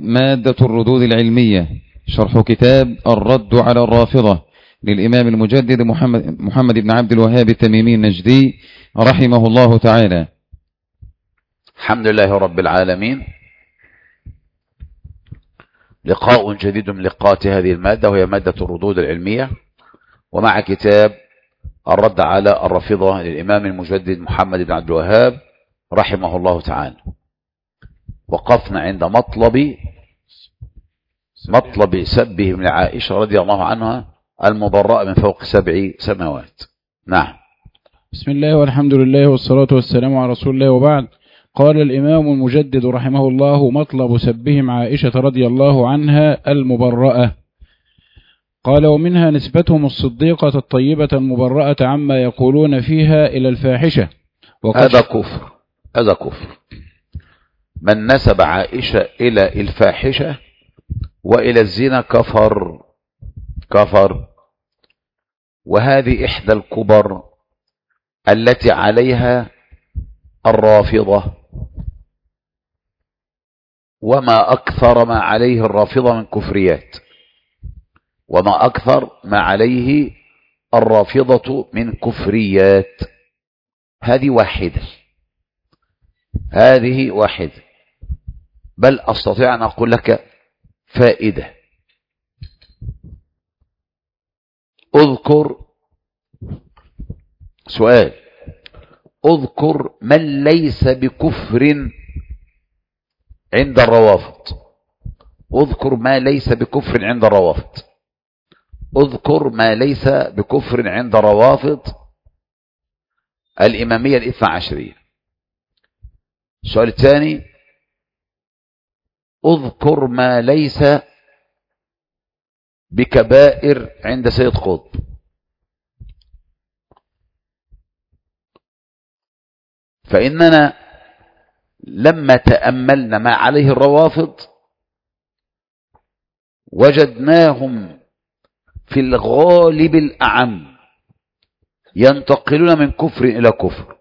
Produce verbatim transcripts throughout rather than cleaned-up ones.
مادة الردود العلمية، شرح كتاب الرد على الرافضة للإمام المجدد محمد, محمد بن عبد الوهاب التميمي النجدي رحمه الله تعالى. الحمد لله رب العالمين. لقاء جديد من لقاءات هذه المادة، وهي مادة الردود العلمية، ومع كتاب الرد على الرافضة للإمام المجدد محمد بن عبد الوهاب رحمه الله تعالى. وقفنا عند مطلب مطلب سبه من عائشة رضي الله عنها المبرأة من فوق سبع سماوات. نعم. بسم الله والحمد لله والصلاة والسلام على رسول الله، وبعد. قال الإمام المجدد رحمه الله: مطلب سبهم عائشة رضي الله عنها المبرأة. قال: ومنها نسبتهم الصديقة الطيبة المبرأة عما يقولون فيها إلى الفاحشة. هذا كفر، هذا كفر. من نسب عائشة إلى الفاحشة وإلى الزنا كفر كفر. وهذه إحدى الكبر التي عليها الرافضة، وما أكثر ما عليه الرافضة من كفريات، وما أكثر ما عليه الرافضة من كفريات. هذه واحدة، هذه واحدة، بل أستطيع أن أقول لك فائدة. اذكر سؤال اذكر من ليس بكفر عند الروافض. اذكر ما ليس بكفر عند الروافض. اذكر ما ليس بكفر عند روافض الإمامية الاثنى عشرية. السؤال الثاني: اذكر ما ليس بكبائر عند سيد قطب. فإننا لما تأملنا ما عليه الروافض وجدناهم في الغالب الأعم ينتقلون من كفر إلى كفر،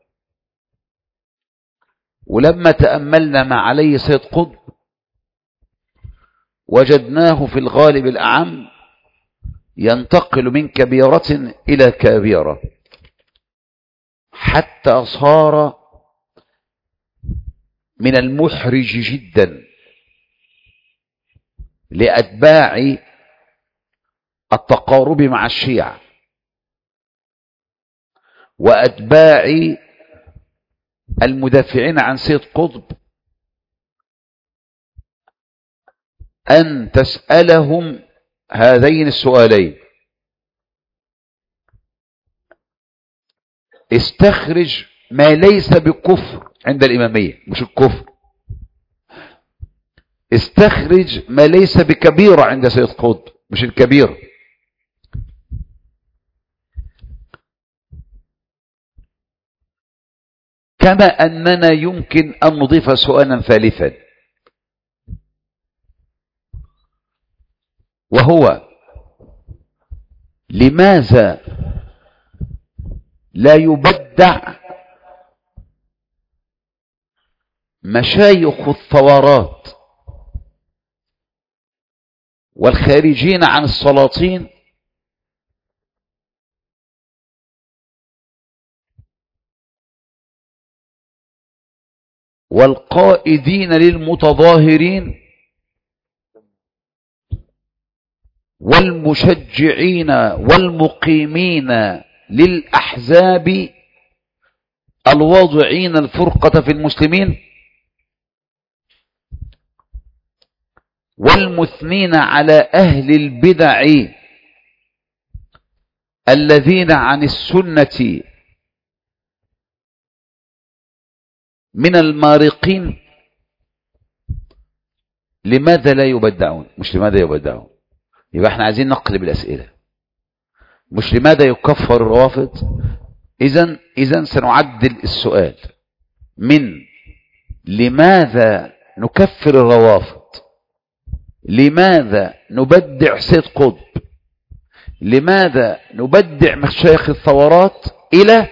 ولما تأملنا ما عليه سيد قطب وجدناه في الغالب الأعم ينتقل من كبيرة إلى كبيرة، حتى صار من المحرج جدا لأتباع التقارب مع الشيعة وأتباع المدافعين عن سيد قطب أن تسألهم هذين السؤالين: استخرج ما ليس بكفر عند الإمامية، مش الكفر، استخرج ما ليس بكبيرة عند سيد قطب، مش الكبيرة. كما أننا يمكن أن نضيف سؤالا ثالثا، وهو: لماذا لا يبدع مشايخ الثورات والخارجين عن السلاطين والقائدين للمتظاهرين والمشجعين والمقيمين للأحزاب الواضعين الفرقة في المسلمين والمثنين على أهل البدع الذين عن السنة من المارقين؟ لماذا لا يبدعون؟ مش لماذا يبدعون. يبقى احنا عايزين نقلب الأسئلة، مش لماذا يكفر الروافض. إذن إذن سنعدل السؤال من لماذا نكفر الروافض، لماذا نبدع سيد قطب، لماذا نبدع مشايخ الثورات، إلى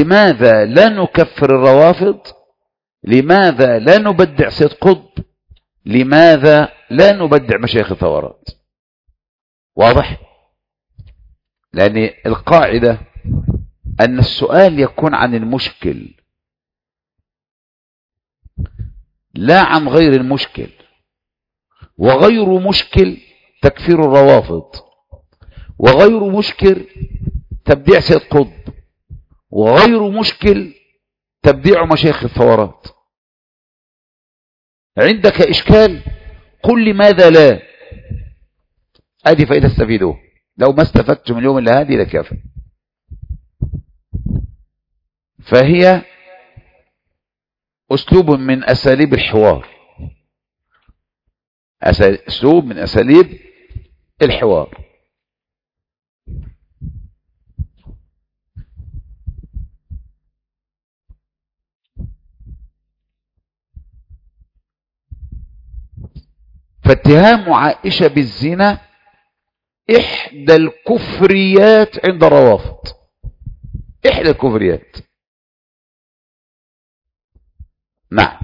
لماذا لا نكفر الروافض، لماذا لا نبدع سيد قطب، لماذا لا نبدع مشايخ الثورات؟ واضح؟ لأن القاعدة أن السؤال يكون عن المشكل لا عن غير المشكل، وغير مشكل تكفير الروافض، وغير مشكل تبديع سيد قطب، وغير مشكل تبديع مشايخ الثورات. عندك إشكال قل لماذا لا، هذه فائدة استفيدوه، لو ما استفدت من اليوم اللي هذه لكافر. فهي أسلوب من أساليب الحوار، أسلوب من أساليب الحوار. فاتهام عائشة بالزنا إحدى الكفريات عند الروافض، إحدى الكفريات. نعم.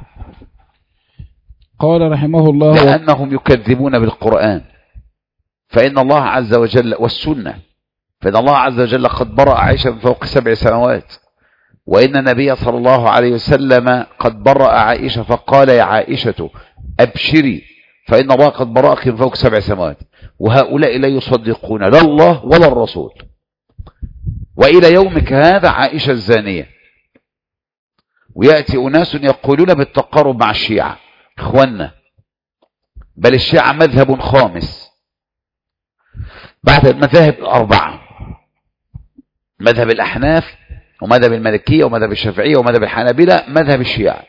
قال رحمه الله لأنهم يكذبون بالقرآن، فإن الله عز وجل والسنة، فإن الله عز وجل قد برأ عائشة من فوق سبع سنوات، وإن النبي صلى الله عليه وسلم قد برأ عائشة فقال يا عائشة أبشري فإن الله قد برأك من فوق سبع سنوات. وهؤلاء لا يصدقون لا الله ولا الرسول، وإلى يومك هذا عائشة الزانية. ويأتي أناس يقولون بالتقارب مع الشيعة، إخواننا، بل الشيعة مذهب خامس بعد المذاهب الأربعة، مذهب الأحناف ومذهب المالكية ومذهب الشافعية ومذهب الحنابلة، مذهب الشيعة.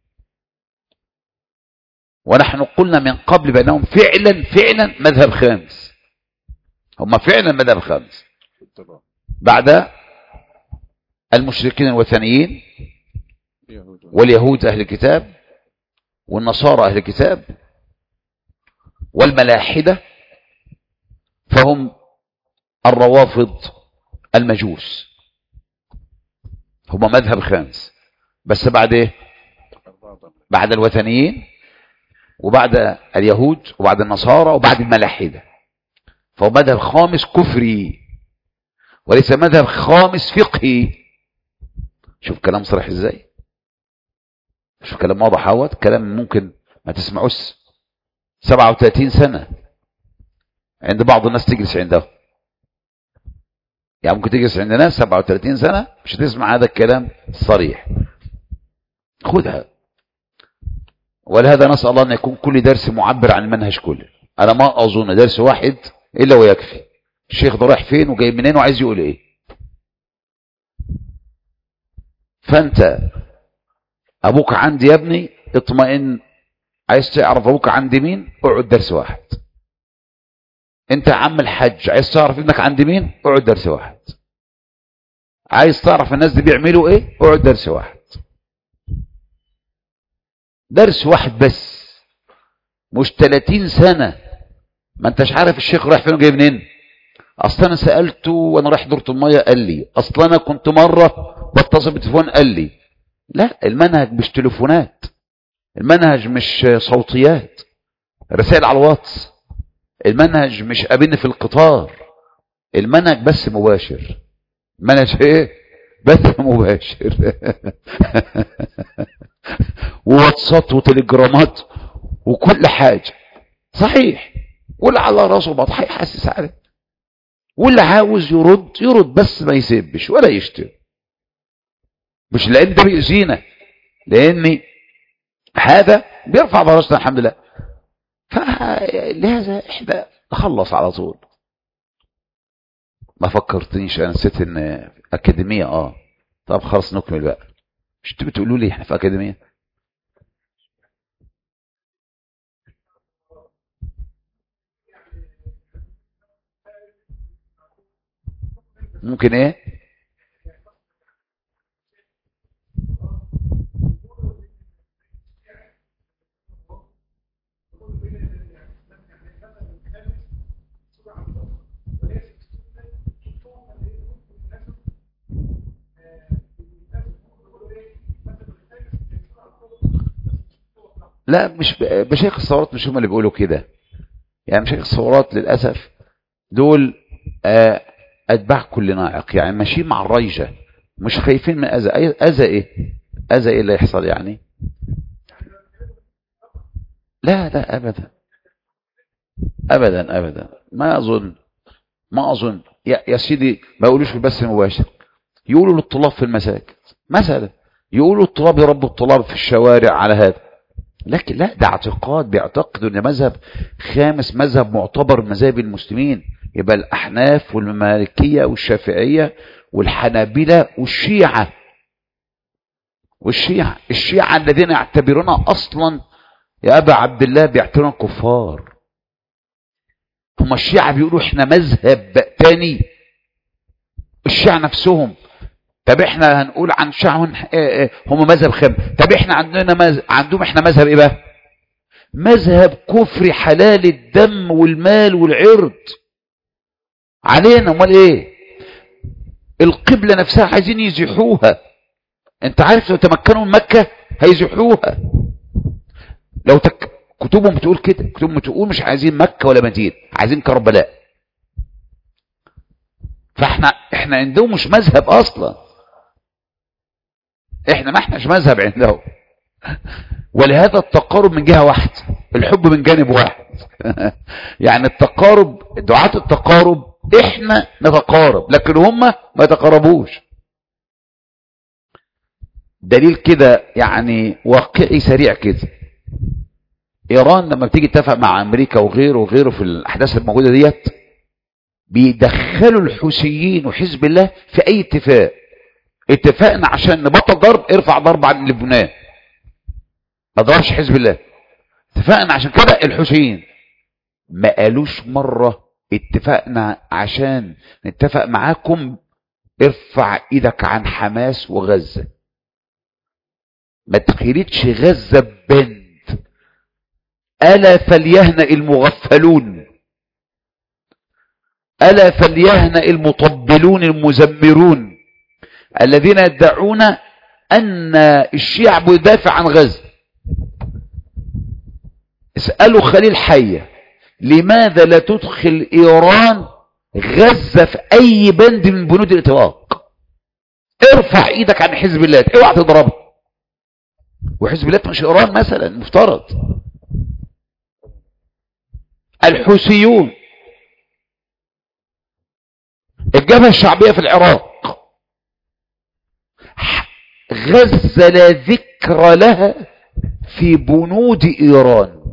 ونحن قلنا من قبل بأنهم فعلا فعلا مذهب خامس، هم فعلا مذهب خامس بعد المشركين الوثنيين واليهود أهل الكتاب والنصارى أهل الكتاب والملاحدة، فهم الروافض المجوس، هم مذهب خامس. بس بعد ايه؟ بعد الوثنيين وبعد اليهود وبعد النصارى وبعد الملاحدة، فهو مذهب خامس كفري وليس مذهب خامس فقهي. شوف كلام صريح ازاي، شوف كلام واضح اهوت، كلام ممكن ما تسمعوش سبعة وثلاثين سنة عند بعض الناس تجلس عنده، يعني ممكن تجلس عند ناس سبعة وثلاثين سنة مش هتسمع هذا الكلام الصريح. خذها. ولهذا نسأل الله أن يكون كل درس معبر عن المنهج كله. أنا ما أظن درس واحد إلا ويكفي. الشيخ ده رايح فين وجاي منين وعايز يقول إيه. فأنت أبوك عندي يا ابني اطمئن، عايز تعرف أبوك عندي مين اقعد درس واحد. أنت يا عم الحج عايز تعرف ابنك عندي مين اقعد درس واحد. عايز تعرف الناس دي بيعملوا إيه اقعد درس واحد. درس واحد بس، مش ثلاثين سنة. ما انتش عارف الشيخ رايح فين وجاي منين. اصلا انا سألته وانا رايح دورة المية قال لي، اصلا انا كنت مرة بتصل بالتليفون قال لي. لا، المنهج مش تليفونات، المنهج مش صوتيات رسائل على الواتس، المنهج مش قابلني في القطار، المنهج بس مباشر. منهج ايه؟ بث مباشر. وواتسات وتليجرامات وكل حاجة صحيح. واللي على راسه بطح يحسس عليه، واللي عاوز يرد يرد، بس ما يسبش ولا يشتم. مش لان ده بيأذينا، لان هذا بيرفع براسنا الحمد لله. فلهذا احنا نخلص على طول. ما فكرتنيش، انا نسيت ان اكاديميه. اه طب خلاص نكمل بقى. مش انتوا بتقولوا لي احنا في اكاديميه؟ ممكن ايه؟ لا مش مشايخ الثورات مش هم اللي بيقولوا كده، يعني مشايخ الثورات للأسف دول أتباع كل نائق، يعني ماشيين مع الريجة، مش خايفين من أذى. أذى إيه؟ أذى إيه اللي يحصل يعني؟ لا لا أبدا أبدا أبدا، ما أظن ما أظن يا, يا سيدي، ما يقولوش في البث المباشر، يقولوا للطلاب في المساجد مثلا، يقولوا الطلاب يربوا الطلاب في الشوارع على هذا، لكن لا، ده اعتقاد، بيعتقدوا ان مذهب خامس، مذهب معتبر مذاهب المسلمين، يبقى الأحناف والمالكية والشافعية والحنابلة والشيعة والشيعة الشيعة الذين يعتبرون أصلا يا أبا عبد الله بيعتبرون كفار. هم الشيعة بيقولوا احنا مذهب تاني، الشيعة نفسهم. طب احنا هنقول عن الشيعة هم مذهب خامس، طب احنا عندنا مذهب، عندهم احنا مذهب ايه بقى؟ مذهب كفر حلال الدم والمال والعرض علينا. امال ايه؟ القبلة نفسها عايزين يزيحوها. انت عارف لو تمكنوا من مكة هيزيحوها. لو تك... كتبهم بتقول كده، كتبهم بتقول مش عايزين مكة ولا مدينة، عايزين كربلاء. فاحنا احنا عندهم مش مذهب اصلا، احنا ما احناش مذهب عندهم. ولهذا التقارب من جهة واحدة، الحب من جانب واحد. يعني التقارب، دعاة التقارب احنا نتقارب، لكن هم ما يتقاربوش. دليل كده يعني واقعي سريع كده، ايران لما بتيجي تتفق مع امريكا وغيره وغيره في الاحداث الموجوده ديت، بيدخلوا الحوثيين وحزب الله في اي اتفاق. اتفقنا عشان نبطل ضرب، ارفع ضرب عن لبنان، ما ضربش حزب الله. اتفقنا عشان كده الحوثيين، ما قالوش مره اتفقنا عشان نتفق معاكم ارفع ايدك عن حماس وغزه. ما تخيلتش غزه ببند. ألا فليهنأ المغفلون، ألا فليهنأ المطبلون المزمرون الذين يدعون أن الشيعة يدافع عن غزة. اسألوا خليل حية لماذا لا تدخل إيران غزة في أي بند من بنود الإطلاق؟ ارفع ايدك عن حزب الله، اوعى تضربه. وحزب الله مش إيران مثلا مفترض. الحوثيون، الجبهة الشعبية في العراق، غزة لا ذكر لها في بنود إيران.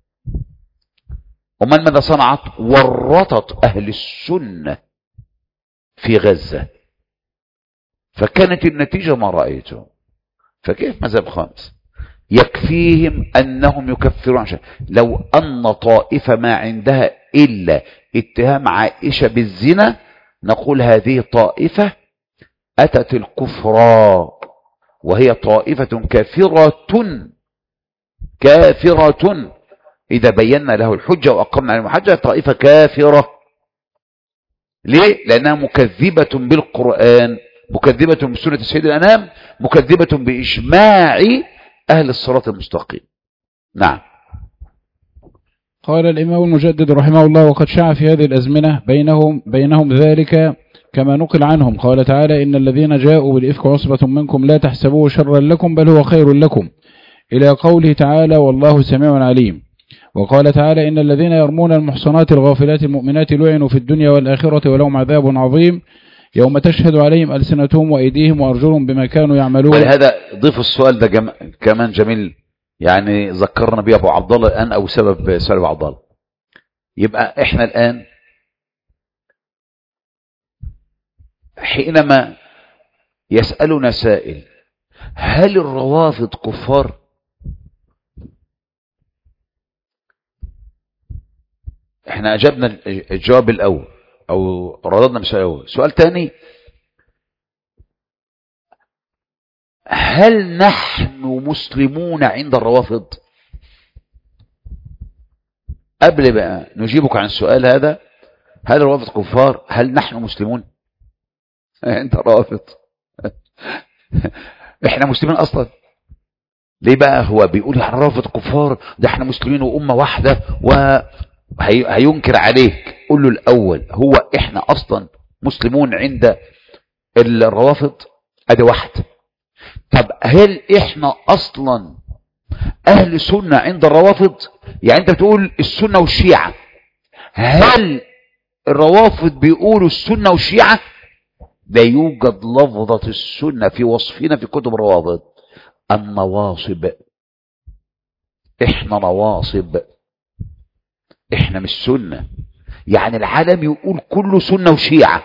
ومن ماذا صنعت؟ ورطت أهل السنة في غزة، فكانت النتيجة ما رأيته. فكيف مذهب خامس؟ يكفيهم أنهم يكفرون عشان لو أن طائفة ما عندها إلا اتهام عائشة بالزنا، نقول هذه طائفة أتت الكفر، وهي طائفة كافرة كافرة إذا بينا له الحجة وأقمنا على المحجة، طائفة كافرة. ليه؟ لأنها مكذبة بالقرآن، مكذبة بسنة سيد الأنام، مكذبة بإجماع أهل الصراط المستقيم. نعم. قال الإمام المجدد رحمه الله: وقد شاع في هذه الأزمنة بينهم بينهم ذلك كما نقل عنهم. قال تعالى: إن الذين جاءوا بالإفك عصبة منكم لا تحسبوه شرا لكم بل هو خير لكم، إلى قوله تعالى: والله سميع عليم. وقال تعالى: إن الذين يرمون المحصنات الغافلات المؤمنات لعنوا في الدنيا والآخرة ولهم عذاب عظيم يوم تشهد عليهم ألسنتهم وأيديهم وأرجلهم بما كانوا يعملون. ولهذا ضيف السؤال ده جم... كمان جميل، يعني ذكرنا بيه أبو عبد الله الآن، أو سبب سؤال أبو عبد الله. يبقى إحنا الآن حينما يسألنا سائل: هل الروافض كفار؟ احنا أجبنا الجواب الأول أو رددنا بالسؤال الأول. سؤال تاني: هل نحن مسلمون عند الروافض؟ قبل بقى نجيبك عن السؤال هذا، هل الروافض كفار؟ هل نحن مسلمون؟ انت رافض. احنا مسلمين اصلا؟ ليه بقى؟ هو بيقول احنا رافض كفار، ده احنا مسلمين وأمة واحدة، وهينكر عليك. قول له الأول، هو احنا أصلا مسلمون عند الروافض؟ ادي واحدة. طب هل احنا أصلا أهل سنة عند الروافض؟ يعني أنت بتقول السنة والشيعة، هل الروافض بيقولوا السنة والشيعة؟ لا يوجد لفظة السنة في وصفنا في كتب الروافض. النواصب، احنا نواصب، احنا مش سنة. يعني العالم يقول كله سنة وشيعة،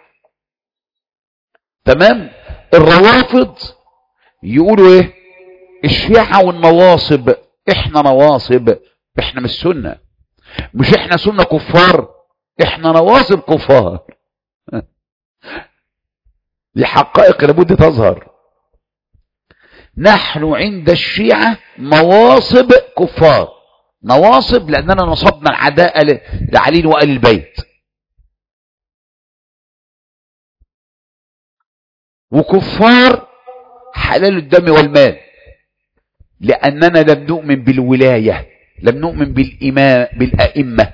تمام؟ الروافض يقولوا ايه؟ الشيعة والنواصب، احنا نواصب، احنا مش سنة. مش احنا سنة كفار، احنا نواصب كفار. دي حقائق لابد تظهر. نحن عند الشيعة نواصب كفار، نواصب لأننا نصبنا العداء لعلي وآل البيت، وكفار حلال الدم والمال لأننا لم نؤمن بالولاية، لم نؤمن بالإمام بالأئمة.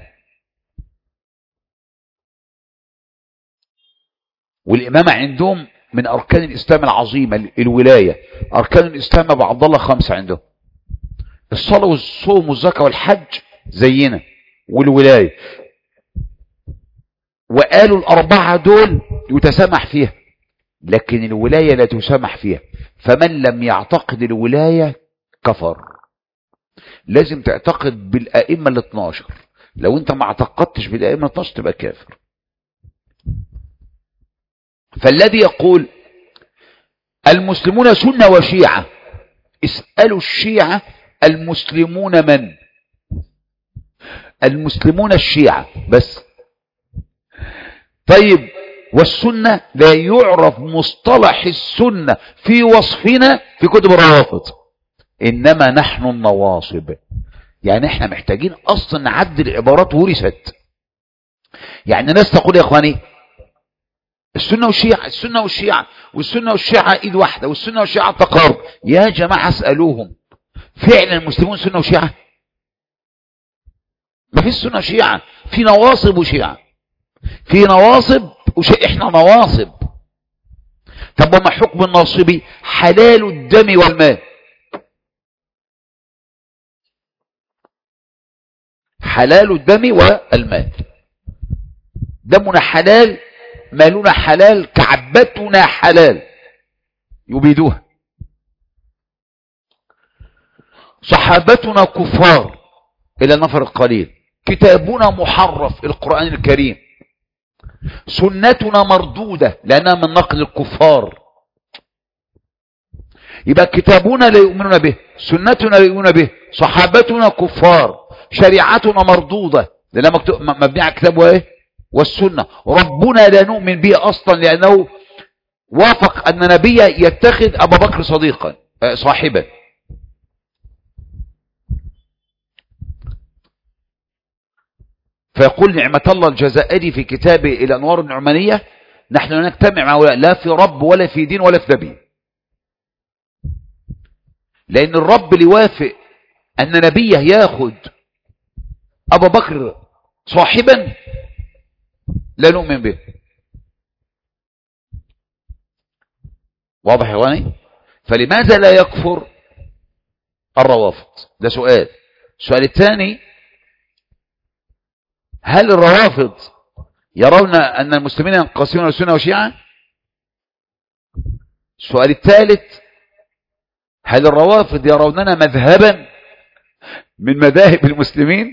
والإمامة عندهم من أركان الإسلام العظيمة، الولاية. أركان الإسلام أبو عبد الله خمسة عندهم: الصلاة والصوم والزكاة والحج زينا، والولاية. وقالوا الأربعة دول يتسامح فيها، لكن الولاية لا تسامح فيها. فمن لم يعتقد الولاية كفر. لازم تعتقد بالأئمة الاثناشر. لو انت ما اعتقدتش بالأئمة الاثناشر تبقى كافر. فالذي يقول المسلمون سنة وشيعة، اسألوا الشيعة المسلمون من؟ المسلمون الشيعة بس. طيب والسنة لا يعرف مصطلح السنة في وصفنا في كتب الروافض، إنما نحن النواصب. يعني احنا محتاجين أصلا نعدل العبارات ورثت. يعني ناس تقول يا إخواني السنة والشيعة، السنة والشيعة، والسنة والشيعة إيد واحدة، والسنة والشيعة تقارب. يا جماعة اسألوهم، فعلا المسلمون سنة وشيعة؟ ما في سنة وشيعة، في نواصب وشيعة، في نواصب وشيعة. احنا نواصب. طب وما حكم الناصبي؟ حلال الدم والمال. حلال الدم والمال، دمنا حلال، مالنا حلال، كعبتنا حلال يبيدوها. صحابتنا كفار إلى نفر القليل، كتابنا محرف القرآن الكريم، سنتنا مردودة لأنها من نقل الكفار. يبقى كتابنا لا يؤمنون به، سنتنا لا يؤمنون به، صحابتنا كفار، شريعتنا مردودة لأنها مبنية على الكتاب وإيه؟ والسنة. ربنا لا نؤمن به أصلا لأنه وافق أن نبيه يتخذ أبا بكر صديقا صاحبا. فيقول نعمة الله الجزائري في كتابه الأنوار النعمانية: نحن لا نجتمع مع هؤلاء لا في رب ولا في دين ولا في نبي. لأن الرب اللي يوافق أن نبيه ياخد أبا بكر صاحبا لا نؤمن به. واضح يا اخواني؟ فلماذا لا يكفر الروافض؟ ده سؤال. السؤال الثاني: هل الروافض يرون أن المسلمين ينقسمون إلى سنة وشيعة؟ السؤال الثالث: هل الروافض يروننا مذهبا من مذاهب المسلمين؟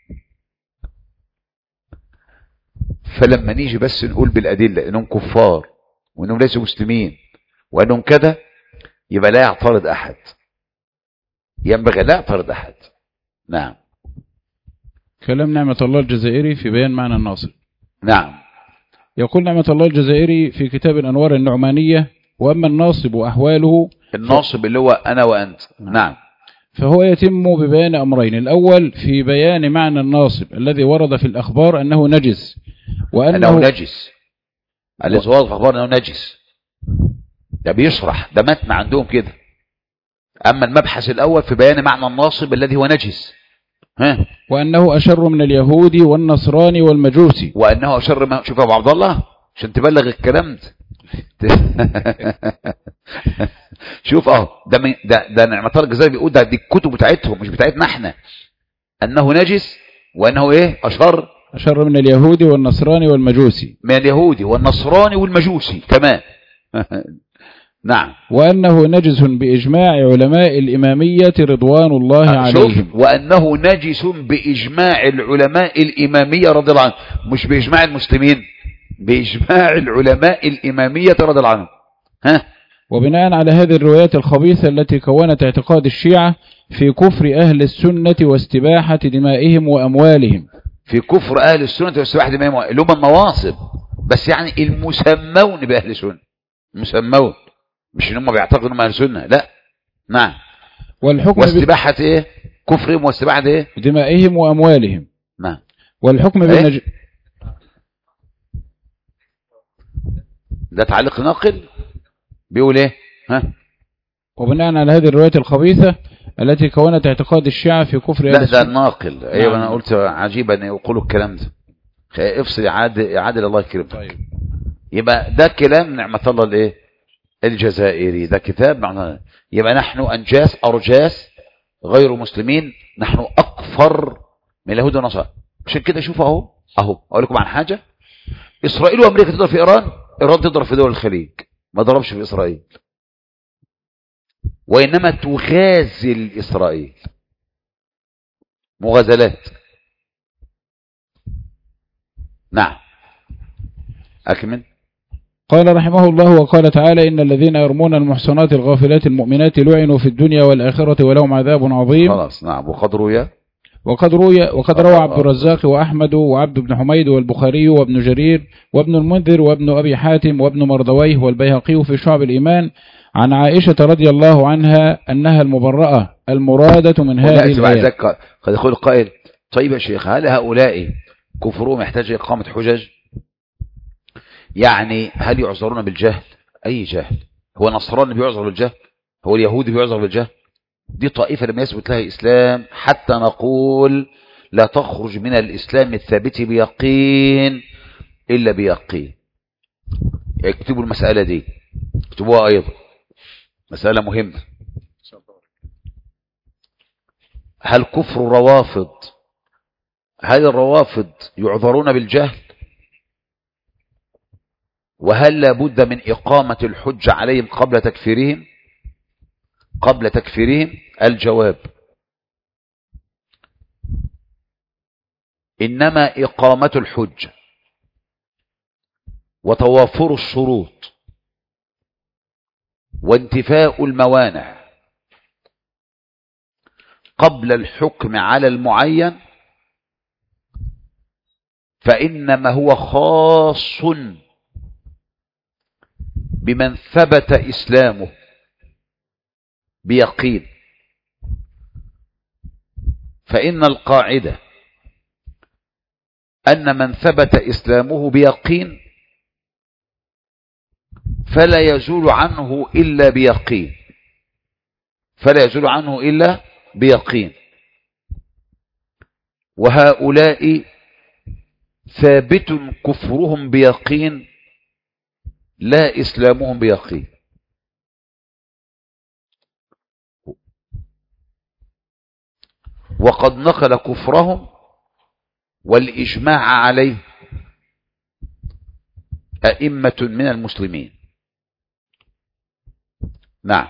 فلما نيجي بس نقول بالأدلة إنهم كفار وإنهم ليسوا مسلمين وإنهم كذا، يبقى لا يعترض أحد، ينبغي لا يعترض أحد. نعم. كلام نعمة الله الجزائري في بيان معنى الناصب. نعم. يقول نعمة الله الجزائري في كتاب الأنوار النعمانية: وأما الناصب وأحواله، الناصب اللي هو أنا وأنت. نعم. فهو يتم ببيان أمرين: الأول في بيان معنى الناصب الذي ورد في الأخبار أنه نجس، وأنه أنه نجس الذي ورد في الأخبار أنه نجس. ده بيشرح، ده متن عندهم كده. أما المبحث الأول في بيان معنى الناصب الذي هو نجس. ها؟ وأنه أشر من اليهود والنصراني والمجوسي. وأنه أشر من، شوف يا أبو عبد الله عشان تبلغ الكلام ده. شوف اهو ده من ده ده نعمة الله الجزائري بيقول ده دي الكتب بتاعتهم مش بتاعتنا احنا، أنه نجس وأنه إيه أشر أشر من اليهود والنصراني والمجوسي. من اليهودي والنصراني والمجوسي كمان. نعم. وأنه نجس بإجماع علماء الإمامية رضوان الله عليهم. وأنه نجس بإجماع العلماء الإمامية رضي الله عنهم، مش بإجماع المسلمين، بإجماع العلماء الإمامية رضي الله عنهم. ها؟ وبناء على هذه الروايات الخبيثة التي كونت اعتقاد الشيعة في كفر أهل السنة واستباحة دمائهم وأموالهم، في كفر أهل السنة واستباحة دمائهم اللي هم النواصب، بس يعني المسمون بأهل السنة، مسمون مش ان هم بيعتقدوا انهم اهل السنه، لا. نعم. والحكم واستباحه ب... ايه كفرهم واستباحه ايه دمائهم واموالهم. نعم. والحكم إيه؟ بالنج... ده تعليق ناقل بيقول ايه؟ ها؟ وبناء على هذه الروايات الخبيثه التي كونت اعتقاد الشيعة في كفر لا ده الناقل. ايوه انا قلت عجيب ان يقولوا الكلام ده. افصل عادل عادل الله يكرمك. طيب. يبقى ده كلام نعمة الله الايه الجزائري، ده كتاب معناه. يبقى نحن أنجاس أرجاس غير مسلمين، نحن أكفر من اليهود والنصارى. عشان كده شوف اهو اهو اقول لكم عن حاجة، إسرائيل وأمريكا تضرب في إيران، إيران تضرب في دول الخليج، ما ضربش في إسرائيل، وإنما تغازل إسرائيل مغازلات. نعم أكمل. قال رحمه الله وقال تعالى إن الذين يرمون المحصنات الغافلات المؤمنات لعنوا في الدنيا والآخرة ولهم عذاب عظيم. خلاص. نعم. وقد روي وقد روي وقد روى عبد الرزاق وأحمد وعبد بن حميد والبخاري وابن جرير وابن المنذر وابن أبي حاتم وابن مردويه والبيهقي في شعب الإيمان عن عائشة رضي الله عنها أنها المبرأة المرادة من هذه الآية. قد يقول القائل طيب يا شيخ هل هؤلاء كفرهم يحتاج إقامة حجج؟ يعني هل يعذرون بالجهل؟ أي جهل؟ هو النصراني بيعذر بالجهل؟ هو اليهودي بيعذر بالجهل؟ دي طائفة لم يثبت لها إسلام حتى نقول لا تخرج من الإسلام الثابت بيقين إلا بيقين. اكتبوا المسألة دي، اكتبوها أيضا، مسألة مهمة. هل كفر الروافض، هل الروافض يعذرون بالجهل؟ وهل لابد من إقامة الحجة عليهم قبل تكفيرهم؟ قبل تكفيرهم الجواب إنما إقامة الحجة وتوافر الشروط وانتفاء الموانع قبل الحكم على المعين، فإنما هو خاص بمن ثبت إسلامه بيقين. فإن القاعدة أن من ثبت إسلامه بيقين فلا يزول عنه إلا بيقين، فلا يزول عنه إلا بيقين. وهؤلاء ثابت كفرهم بيقين لا إسلامهم بيقين. وقد نقل كفرهم والإجماع عليه أئمة من المسلمين. نعم.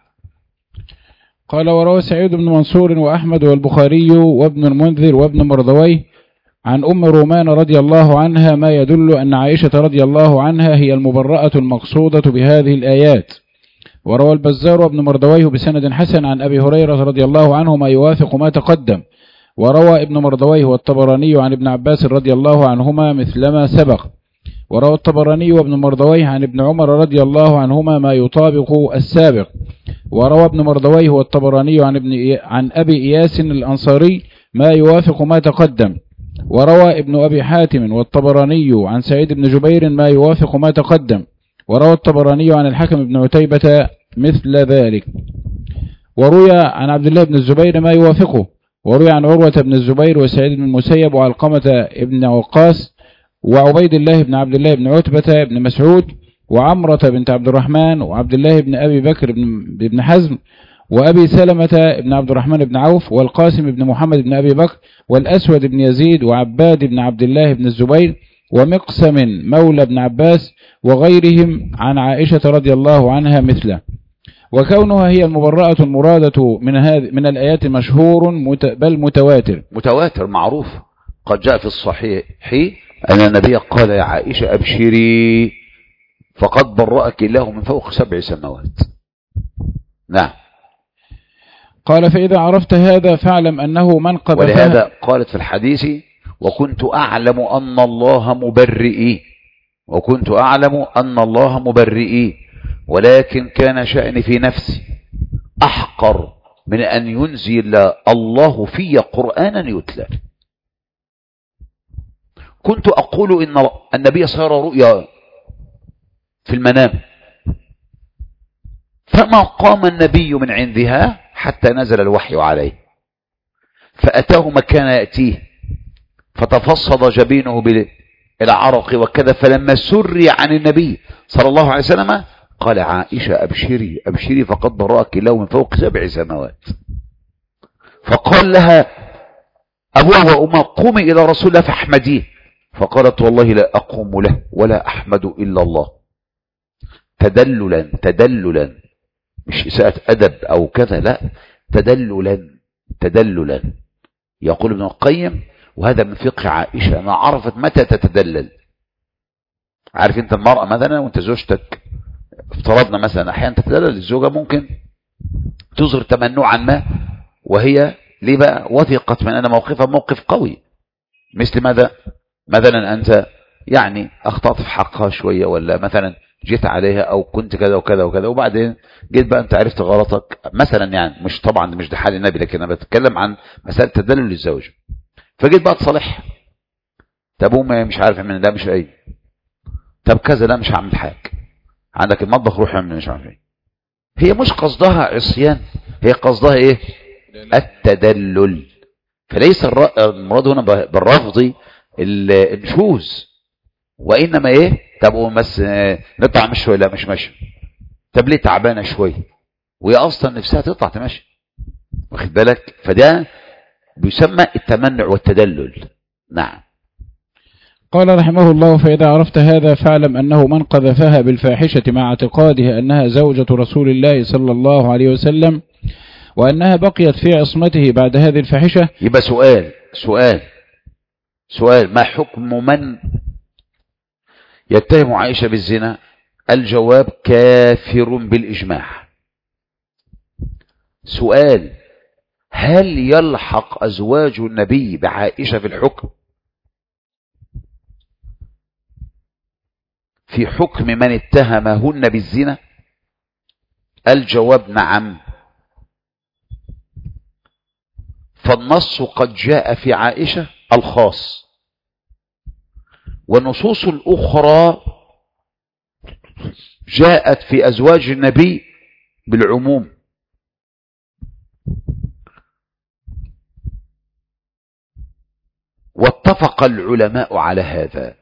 قال وروى سعيد بن منصور وأحمد والبخاري وابن المنذر وابن مردويه عن أم رومان رضي الله عنها ما يدل أن عائشة رضي الله عنها هي المبرأة المقصودة بهذه الآيات. وروى البزار وابن مردويه بسند حسن عن أبي هريرة رضي الله عنه ما يوافق ما تقدم. وروى ابن مردويه والطبراني عن ابن عباس رضي الله عنهما مثلما سبق. وروى الطبراني وابن مردويه عن ابن عمر رضي الله عنهما ما يطابق السابق. وروى ابن مردويه والطبراني عن ابن عن أبي إياس الأنصاري ما يوافق ما تقدم. وروى ابن أبي حاتم والطبراني عن سعيد بن جبير ما يوافق ما تقدم. وروى الطبراني عن الحكم بن عتيبة مثل ذلك. وروي عن عبد الله بن الزبير ما يوافقه، وروي عن عروة بن الزبير وسعيد بن المسيب وعلقمة بن وقاص وعبيد الله بن عبد الله بن عتبة بن مسعود وعمرة بنت عبد الرحمن وعبد الله بن أبي بكر بن حزم وأبي سلمة بن عبد الرحمن بن عوف والقاسم بن محمد بن أبي بكر والأسود بن يزيد وعباد بن عبد الله بن الزبير ومقسم مولى بن عباس وغيرهم عن عائشة رضي الله عنها مثله. وكونها هي المبرأة المرادة من هذه من الآيات مشهور مت بل متواتر متواتر معروف. قد جاء في الصحيح أن النبي قال يا عائشة أبشري فقد برأك الله من فوق سبع سماوات. نعم. قال فإذا عرفت هذا فاعلم أنه من قذفها. ولهذا قالت في الحديث وكنت أعلم أن الله مبرئي وكنت أعلم أن الله مبرئي ولكن كان شأني في نفسي أحقر من أن ينزل الله في قرآنا يتلى. كنت أقول إن النبي صار رؤيا في المنام فما قام النبي من عندها حتى نزل الوحي عليه فأتاه مكان يأتيه فتفصد جبينه بالعرق وكذا. فلما سري عن النبي صلى الله عليه وسلم قال عائشة أبشري أبشري فقد برأك الله من فوق سبع سماوات. فقال لها أبوها وأمها قومي إلى رسول الله فاحمديه. فقالت والله لا أقوم له ولا أحمد إلا الله. تدللا تدللا مش إساءة أدب أو كذا، لا تدللا تدللا. يقول ابن القيم وهذا من فقه عائشة ما عرفت متى تتدلل. عارف انت المرأة مثلا وانت زوجتك افترضنا مثلا احيانا تتدلل الزوجة ممكن تظهر تمنعا ما وهي ليه بقى وثقت من ان موقفها موقف قوي. مثل ماذا مثلا انت يعني اخطأت في حقها شوية ولا مثلا جيت عليها او كنت كذا وكذا وكذا وبعدين جيت بقى انت عرفت غلطك مثلا، يعني مش طبعا مش ده حال النبي لكن انا بتكلم عن مسألة تدلل للزوج. فجيت بقى تصالحها طب امي مش عارف من ده مش ايه طب كذا لا مش هعمل حاجه عندك المطبخ روح اعمل مش عارف ايه. هي مش قصدها عصيان هي قصدها ايه التدلل. فليس المراد هنا بالرفض النشوز وانما ايه طب بس نطلع مش شويه لا مش ماشي طب ليه تعبانه شويه وهي اصلا نفسها تطلع تمشي واخد بالك. فده بيسمى التمنع والتدلل. نعم. قال رحمه الله فإذا عرفت هذا فاعلم أنه من قذفها بالفاحشة مع اعتقاده أنها زوجة رسول الله صلى الله عليه وسلم وأنها بقيت في عصمته بعد هذه الفاحشة. يبقى سؤال سؤال سؤال ما حكم من يتهم عائشة بالزنا؟ الجواب كافر بالإجماع. سؤال هل يلحق أزواج النبي بعائشة في الحكم في حكم من اتهمهن بالزنا؟ الجواب نعم. فالنص قد جاء في عائشة الخاص والنصوص الأخرى جاءت في أزواج النبي بالعموم. واتفق العلماء على هذا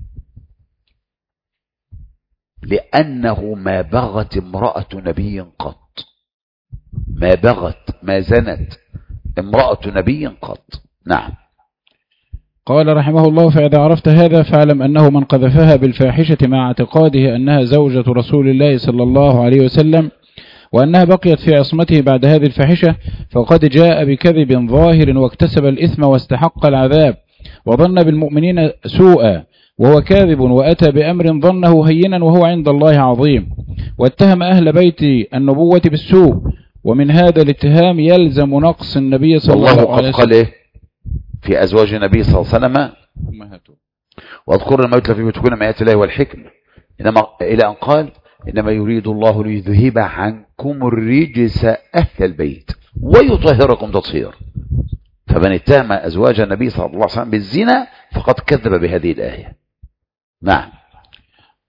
لأنه ما بغت امرأة نبي قط ما بغت ما زنت امرأة نبي قط. نعم. قال رحمه الله فإذا عرفت هذا فاعلم أنه من قذفها بالفاحشة مع اعتقاده أنها زوجة رسول الله صلى الله عليه وسلم وأنها بقيت في عصمته بعد هذه الفاحشة فقد جاء بكذب ظاهر واكتسب الإثم واستحق العذاب وظن بالمؤمنين سوءا وهو كاذب وأتى بأمر ظنه هينا وهو عند الله عظيم واتهم أهل بيت النبوة بالسوء ومن هذا الاتهام يلزم نقص النبي صلى الله عليه وسلم. والله قد قال إيه في أزواج النبي صلى الله عليه وسلم واذكرن ما يتلى في بيوتكن ما يأتي الله والحكمة إنما إلى أن قال إنما يريد الله ليذهب عنكم الرجس أهل البيت ويطهركم تطهيرا. فمن اتهم أزواج النبي صلى الله عليه وسلم بالزنا فقد كذب بهذه الآية. نعم.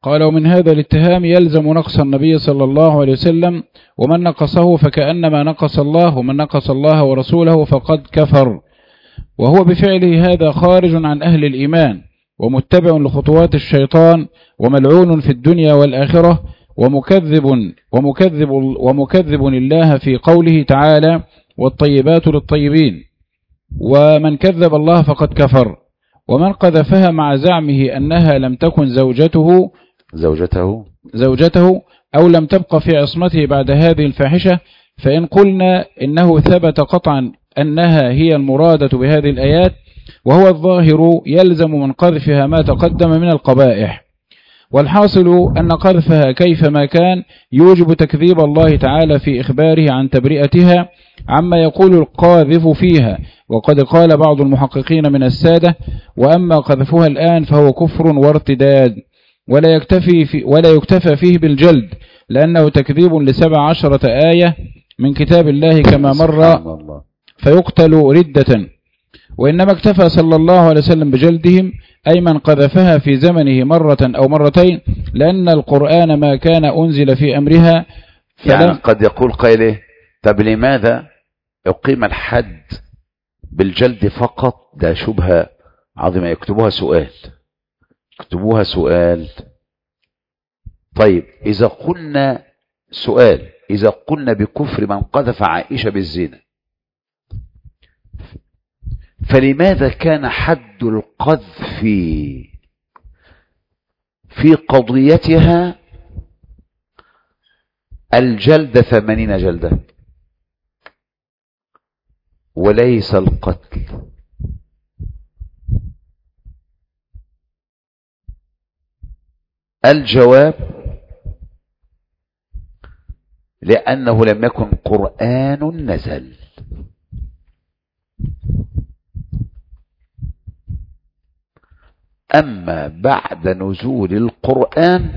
قال ومن هذا الاتهام يلزم نقص النبي صلى الله عليه وسلم، ومن نقصه فكأنما نقص الله، ومن نقص الله ورسوله فقد كفر، وهو بفعله هذا خارج عن أهل الإيمان ومتبع لخطوات الشيطان وملعون في الدنيا والآخرة ومكذب ومكذب ومكذب لله في قوله تعالى والطيبات للطيبين، ومن كذب الله فقد كفر. ومن قذفها مع زعمه أنها لم تكن زوجته زوجته زوجته أو لم تبق في عصمته بعد هذه الفاحشة، فإن قلنا إنه ثبت قطعا أنها هي المرادة بهذه الآيات وهو الظاهر، يلزم من قذفها ما تقدم من القبائح. والحاصل أن قذفها كيفما كان يوجب تكذيب الله تعالى في إخباره عن تبرئتها عما يقول القاذف فيها. وقد قال بعض المحققين من السادة وأما قذفها الآن فهو كفر وارتداد، ولا يكتفي, في ولا يكتفى فيه بالجلد لأنه تكذيب لسبع عشرة آية من كتاب الله كما مر فيقتل ردة، وإنما اكتفى صلى الله عليه وسلم بجلدهم أي من قذفها في زمنه مرة أو مرتين، لأن القرآن ما كان أنزل في أمرها. يعني قد يقول قائل طب لماذا أقيم الحد بالجلد فقط؟ ده شبهة عظيمة، يكتبوها سؤال يكتبوها سؤال طيب إذا قلنا سؤال إذا قلنا بكفر من قذف عائشة بالزنا، فلماذا كان حد القذف في قضيتها الجلد ثمانين جلدة وليس القتل؟ الجواب لأنه لم يكن قرآن نزل. أما بعد نزول القرآن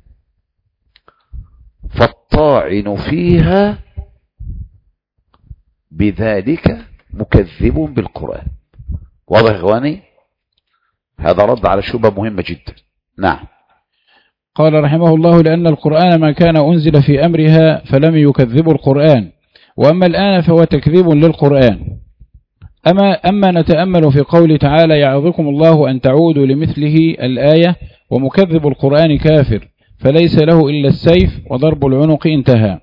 فالطاعن فيها بذلك مكذب بالقرآن. واضح إخواني؟ هذا رد على شبهة مهمة جدا. نعم. قال رحمه الله لأن القرآن ما كان أنزل في أمرها فلم يكذب القرآن، وأما الآن فهو تكذيب للقرآن. أما, أما نتأمل في قول تعالى يعظكم الله أن تعودوا لمثله الآية، ومكذب القرآن كافر فليس له إلا السيف وضرب العنق انتهى.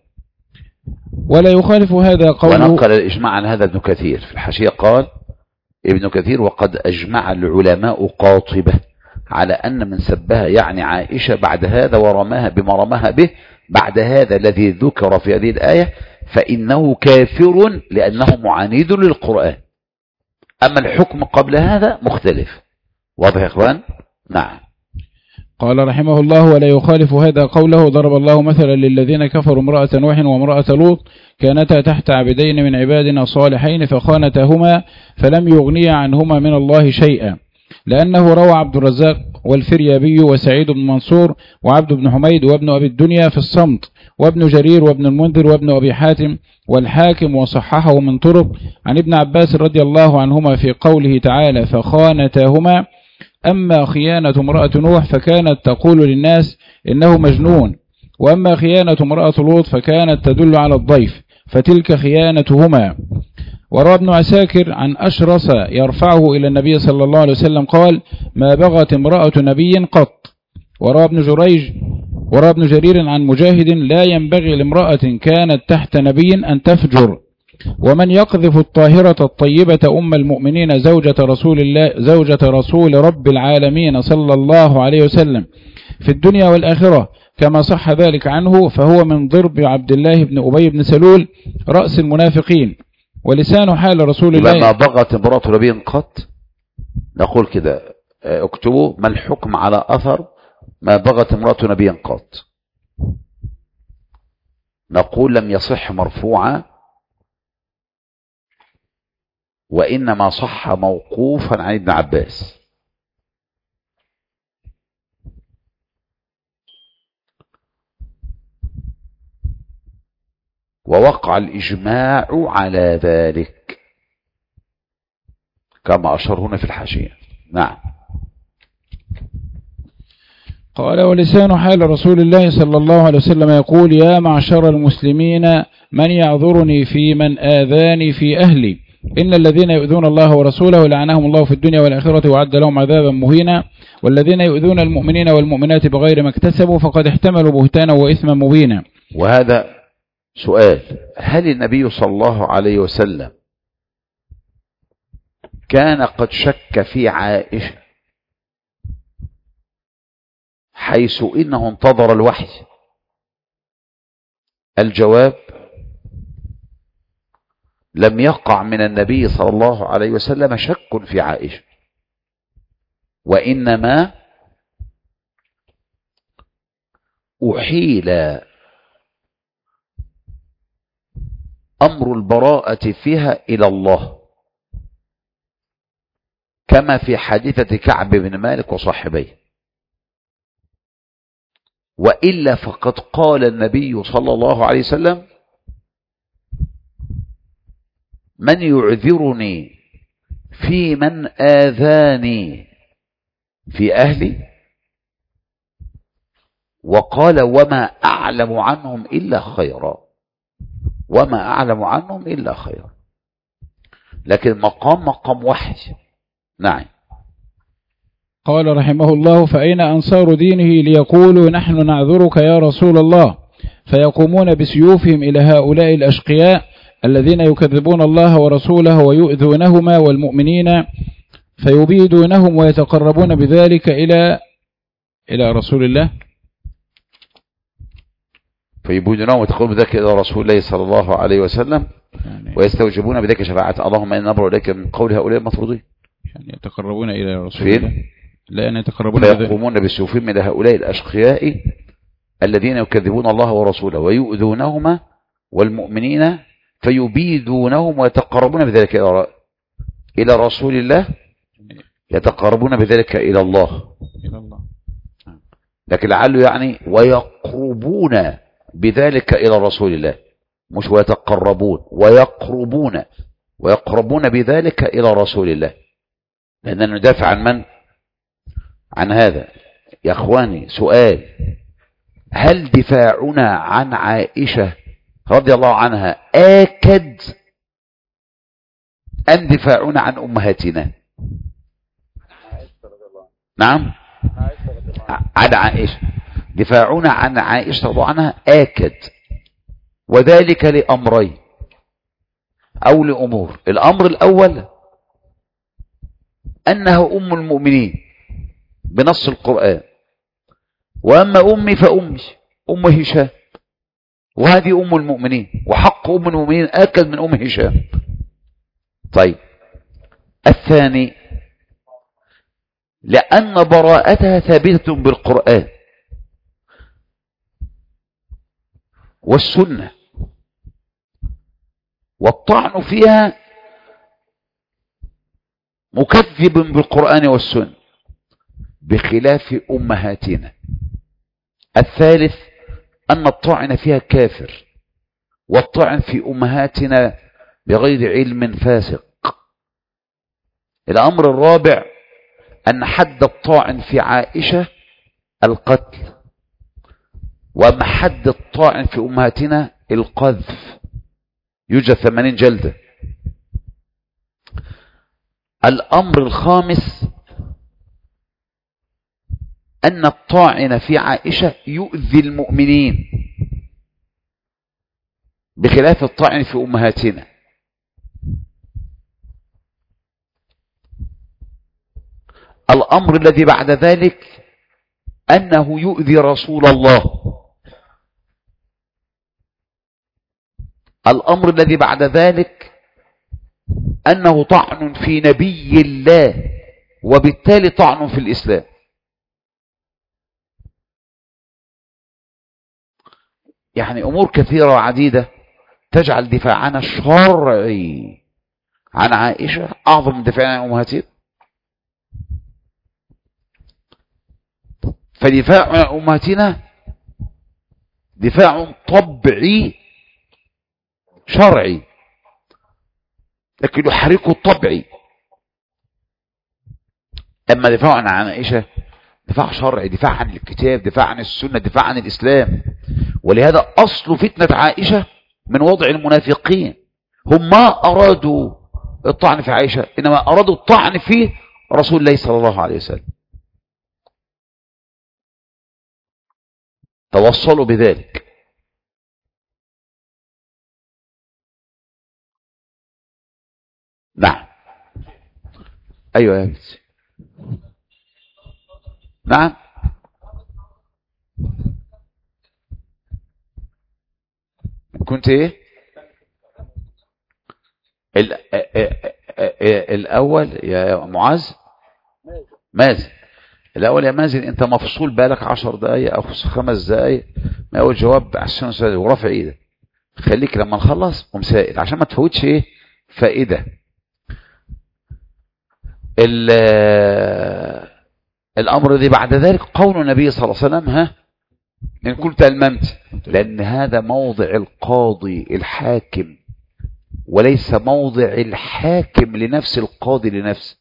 ولا يخالف هذا قوله. ونقل الإجماع عن هذا ابن كثير في الحاشية، قال ابن كثير وقد أجمع العلماء قاطبة على أن من سبها يعني عائشة بعد هذا ورماها بما رماها به بعد هذا الذي ذكر في هذه الآية فإنه كافر لأنه معاند للقرآن. أما الحكم قبل هذا مختلف. واضح يا إخوان؟ نعم. قال رحمه الله ولا يخالف هذا قوله ضرب الله مثلا للذين كفروا امرأة نوح وامرأة لوط كانتا تحت عبدين من عبادنا صالحين فخانتاهما فلم يغنيا عنهما من الله شيئا، لأنه روى عبد الرزاق والفريابي وسعيد بن منصور وعبد بن حميد وابن أبي الدنيا في الصمت وابن جرير وابن المنذر وابن أبي حاتم والحاكم وصححه من طرق عن ابن عباس رضي الله عنهما في قوله تعالى فخانتاهما. أما خيانة امرأة نوح فكانت تقول للناس إنه مجنون، وأما خيانة امرأة لوط فكانت تدل على الضيف فتلك خيانتهما. وروى ابن عساكر عن أشرس يرفعه إلى النبي صلى الله عليه وسلم قال ما بغت امرأة نبي قط. وروى ابن جريج وروى ابن جرير عن مجاهد لا ينبغي لامرأة كانت تحت نبي أن تفجر. ومن يقذف الطاهرة الطيبة أم المؤمنين زوجة رسول الله زوجة رسول رب العالمين صلى الله عليه وسلم في الدنيا والآخرة كما صح ذلك عنه فهو من ضرب عبد الله بن أبي بن سلول رأس المنافقين ولسان حال رسول الله. ما بغت امرأة نبي قط نقول كده اكتبوا ما الحكم على أثر ما بغت امرأة نبي قط؟ نقول لم يصح مرفوعا وإنما صح موقوفا عن ابن عباس. ووقع الإجماع على ذلك كما أشار هنا في الحاشية. نعم. قال ولسان حال رسول الله صلى الله عليه وسلم يقول يا معشر المسلمين من يعذرني في من آذاني في أهلي إن الذين يؤذون الله ورسوله لعنهم الله في الدنيا والآخرة وعد لهم عذابا مهينا والذين يؤذون المؤمنين والمؤمنات بغير ما اكتسبوا فقد احتملوا بهتانا وإثما مبينا. وهذا سؤال: هل النبي صلى الله عليه وسلم كان قد شك في عائشة حيث إنه انتظر الوحي؟ الجواب: لم يقع من النبي صلى الله عليه وسلم شك في عائشة، وإنما أحيل أمر البراءة فيها إلى الله، كما في حادثة كعب بن مالك وصاحبيه. وإلا فقد قال النبي صلى الله عليه وسلم: من يعذرني في من آذاني في أهلي، وقال: وما أعلم عنهم إلا خيرا، وما أعلم عنهم إلا خيرا. لكن مقام مقام وحي. نعم. قال رحمه الله فأين أنصار دينه ليقولوا نحن نعذرك يا رسول الله، فيقومون بسيوفهم إلى هؤلاء الأشقياء الذين يكذبون الله ورسوله ويؤذونهما والمؤمنين، فيبيدونهم ويتقربون بذلك إلى إلى رسول الله فيبيدونهم ويتقربون بذلك إلى رسول الله صلى الله عليه وسلم، ويستوجبون بذلك شفاعة اللهم إن نبرأ إليك من قول هؤلاء المطرودين. يعني يتقربون إلى رسول الله لأن يتقربون فيقومون بسيوفهم إلى هؤلاء الأشقياء الذين يكذبون الله ورسوله ويؤذونهما والمؤمنين، فيبيدونهم ويتقربون بذلك إلى رسول الله، يتقربون بذلك إلى الله. لكن لعله يعني ويقربون بذلك إلى رسول الله، مش ويتقربون، ويقربون ويقربون بذلك إلى رسول الله، لأننا ندافع عن من؟ عن هذا. يا أخواني سؤال: هل دفاعنا عن عائشة رضي الله عنها آكد أم دفاعنا عن أمهاتنا؟ نعم، عن عائشة. دفاعنا عن عائشة رضي الله عنها آكد، وذلك لأمرين أو لأمور. الأمر الأول أنها أم المؤمنين بنص القرآن، وأما أمي فأمي أم هشام، وهذه أم المؤمنين، وحق أم المؤمنين آكد من أم هشام. طيب، الثاني لأن براءتها ثابتة بالقرآن والسنة، والطعن فيها مكذب بالقرآن والسنة بخلاف أمهاتنا. الثالث أن الطعن فيها كافر، والطعن في أمهاتنا بغير علم فاسق. الأمر الرابع أن حد الطاعن في عائشة القتل، وأما حد الطاعن في أمهاتنا القذف، يوجد ثمانين جلدة. الأمر الخامس أن الطاعن في عائشة يؤذي المؤمنين بخلاف الطاعن في أمهاتنا. الأمر الذي بعد ذلك أنه يؤذي رسول الله. الأمر الذي بعد ذلك أنه طعن في نبي الله، وبالتالي طعن في الإسلام. يعني أمور كثيرة وعديدة تجعل دفاعنا الشرعي عن عائشة أعظم من دفاعنا عن أمهاتنا. فدفاع عن أمهاتنا دفاع طبعي شرعي، لكن يحركه الطبعي. أما دفاع عن عائشة دفاع شرعي، دفاع عن الكتاب، دفاع عن السنة، دفاع عن الإسلام. ولهذا أصل فتنة عائشة من وضع المنافقين، هم ما أرادوا الطعن في عائشة، إنما أرادوا الطعن في رسول الله صلى الله عليه وسلم، توصلوا بذلك. نعم. أيوة يا بس. نعم. كنت ايه الاول يا معاذ؟ مازن. الاول يا مازن انت مفصول بالك عشر دقايق او خمس دقايق ما اول جواب عشان سؤال ورافع ايدك. خليك لما نخلص ومسائل عشان ما تفوتش ايه فائده. الامر دي بعد ذلك قول النبي صلى الله عليه وسلم ها ان كنت الممت، لان هذا موضع القاضي الحاكم وليس موضع الحاكم لنفس القاضي لنفسه.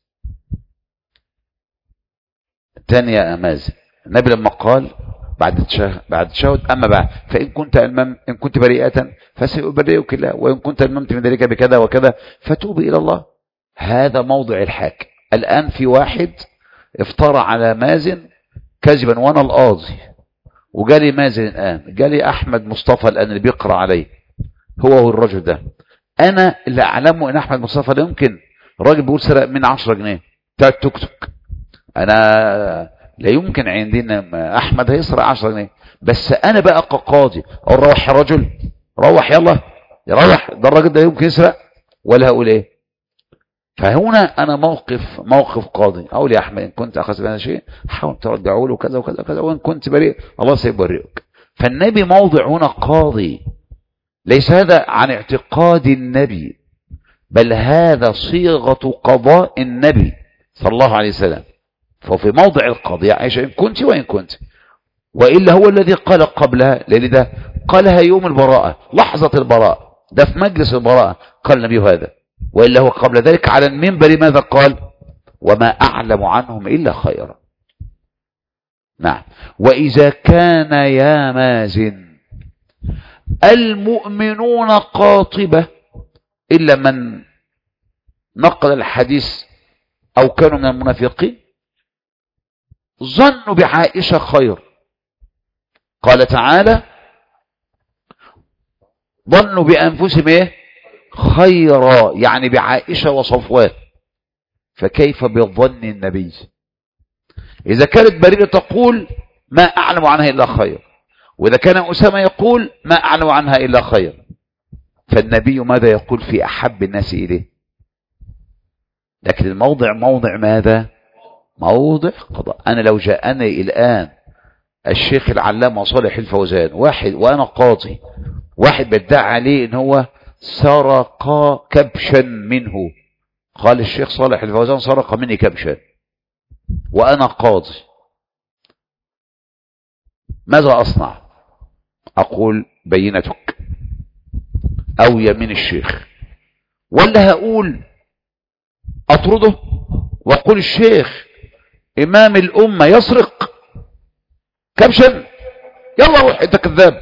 تاني يا مازن، النبي لما قال بعد التشهد بعد التشهد اما بعد فان كنت المم ان كنت بريئه فسيبرئك الله، وان كنت الممت من ذلك بكذا وكذا فتوبي الى الله. هذا موضع الحاكم. الان في واحد افترى على مازن كذبا وانا القاضي، وجالي مازن الان، جالي احمد مصطفى الان اللي بيقرا عليه، هو هو الرجل ده. انا اللي اعلمه ان احمد مصطفى لا يمكن راجل بيقول سرق من عشرة جنيه بتاع التوك توك، انا لا يمكن عندنا احمد هيسرق عشرة جنيه. بس انا بقى كقاضي اقول روح يا رجل، روح يلا يروح، ده الراجل ده يمكن يسرق ولا هقول ايه؟ فهنا انا موقف موقف قاضي، اقول يا احمد ان كنت اخذت منها شيء حاول ترجعه له كذا وكذا وكذا، وان كنت بريء الله سيبرئك. فالنبي موضع هنا قاضي، ليس هذا عن اعتقاد النبي، بل هذا صيغة قضاء النبي صلى الله عليه وسلم. ففي موضع القضية عائشة إن كنت وإن كنت، وإلا هو الذي قال قبلها، لأن ده قالها يوم البراءة، لحظة البراءة، ده في مجلس البراءة قال النبي هذا، وإلا هو قبل ذلك على المنبر ماذا قال؟ وما أعلم عنهم إلا خيرا. نعم. وإذا كان يا مازن المؤمنون قاطبة إلا من نقل الحديث أو كانوا من المنافقين ظنوا بعائشة خير. قال تعالى ظنوا بأنفسهم إيه؟ خيرا، يعني بعائشة وصفوان. فكيف بظن النبي إذا كانت بريرة تقول ما أعلم عنها إلا خير، وإذا كان أسامة يقول ما أعلم عنها إلا خير، فالنبي ماذا يقول في أحب الناس إليه؟ لكن الموضع موضع ماذا؟ موضع قضاء. أنا لو جاءني الآن الشيخ العلامة صالح الفوزان واحد وأنا قاضي، واحد بدعي عليه إن هو سرق كبشا منه، قال الشيخ صالح الفوزان سرق مني كبشا وأنا قاضي، ماذا أصنع؟ أقول بينتك أو يمين الشيخ، ولا هقول أطرده وأقول الشيخ إمام الأمة يسرق كبشا يلا روح أنت كذاب؟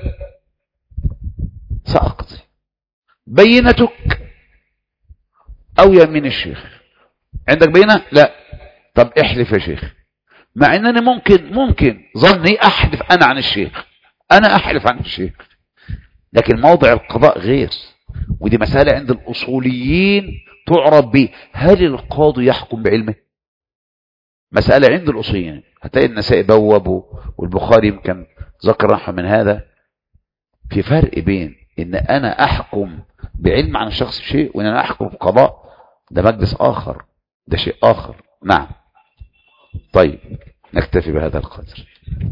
سأقضي بينتك أو يمين الشيخ. عندك بينة؟ لا. طب احلف يا شيخ، مع أنني ممكن ممكن ظني أحلف أنا عن الشيخ، أنا أحلف عن الشيخ، لكن موضع القضاء غير. ودي مسألة عند الأصوليين تعرف به، هل القاضي يحكم بعلمه؟ مسألة عند الأصوليين. هتلاقي النسائي بوب والبخاري يمكن ذكر نحو من هذا. في فرق بين ان انا احكم بعلم عن الشخص بشيء وان انا احكم بقضاء، ده مجلس اخر، ده شيء اخر. نعم. طيب نكتفي بهذا القدر.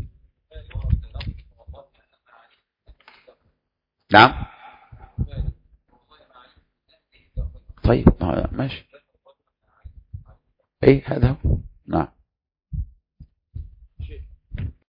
نعم. طيب ماشي. ايه هذا هو. نعم.